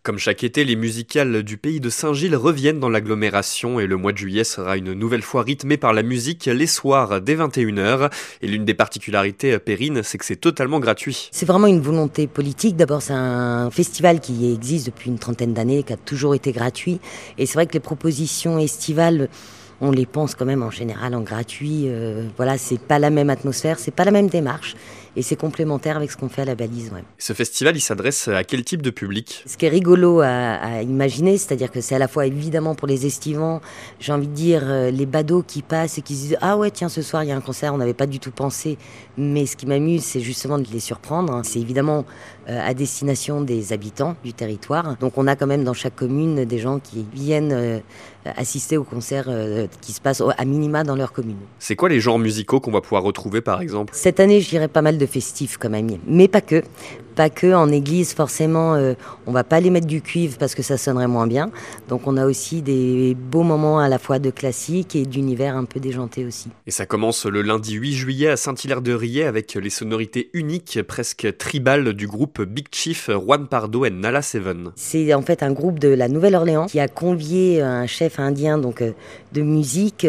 Comme chaque été, les musicales du pays de Saint-Gilles reviennent dans l'agglomération et le mois de juillet sera une nouvelle fois rythmé par la musique les soirs dès 21h. Et l'une des particularités, Perrine, c'est que c'est totalement gratuit. C'est vraiment une volonté politique. D'abord, c'est un festival qui existe depuis une trentaine d'années, qui a toujours été gratuit. Et c'est vrai que les propositions estivales, on les pense quand même en général en gratuit. Voilà, c'est pas la même atmosphère, c'est pas la même démarche. Et c'est complémentaire avec ce qu'on fait à la Balise. Ouais. Ce festival, il s'adresse à quel type de public ? Ce qui est rigolo à imaginer, c'est-à-dire que c'est à la fois évidemment pour les estivants, j'ai envie de dire les badauds qui passent et qui se disent « Ah ouais, tiens, ce soir il y a un concert, on n'avait pas du tout pensé ». Mais ce qui m'amuse, c'est justement de les surprendre. C'est évidemment à destination des habitants du territoire. Donc on a quand même dans chaque commune des gens qui viennent assister au concert qui se passe à minima dans leur commune. C'est quoi les genres musicaux qu'on va pouvoir retrouver par exemple ? Cette année, je dirais pas mal de festifs quand même, mais pas que. Pas que, en église forcément, on va pas aller mettre du cuivre parce que ça sonnerait moins bien. Donc on a aussi des beaux moments à la fois de classique et d'univers un peu déjanté aussi. Et ça commence le lundi 8 juillet à Saint-Hilaire-de-Riez avec les sonorités uniques, presque tribales du groupe Big Chief, Juan Pardo et Nala Seven. C'est en fait un groupe de la Nouvelle-Orléans qui a convié un chef indien donc, de musique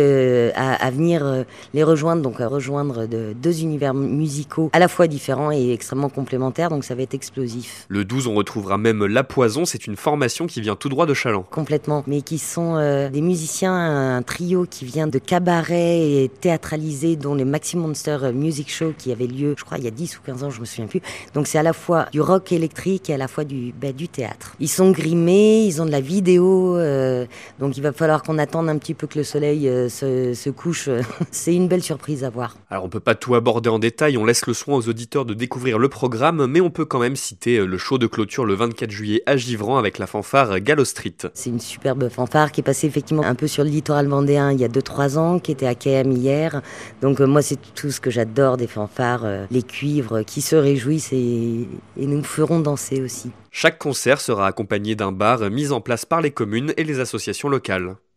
à venir les rejoindre, donc à rejoindre deux univers musicaux à la fois différents et extrêmement complémentaires. Donc ça va être explosif. Le 12, on retrouvera même La Poison, c'est une formation qui vient tout droit de Challans. Complètement, mais qui sont des musiciens, un trio qui vient de cabaret et théâtralisé, dont les Maxi Monster Music Show qui avait lieu, je crois, il y a 10 ou 15 ans, je me souviens plus. Donc c'est à la fois du rock électrique et à la fois du théâtre. Ils sont grimés, ils ont de la vidéo, donc il va falloir qu'on attende un petit peu que le soleil se couche. C'est une belle surprise à voir. Alors on peut pas tout aborder en détail, on laisse le soin aux auditeurs de découvrir le programme, mais on peut quand même citer le show de clôture le 24 juillet à Givran avec la fanfare Gallo Street. C'est une superbe fanfare qui est passée effectivement un peu sur le littoral vendéen il y a 2-3 ans, qui était à KM hier. Donc moi c'est tout ce que j'adore des fanfares, les cuivres qui se réjouissent et nous ferons danser aussi. Chaque concert sera accompagné d'un bar mis en place par les communes et les associations locales.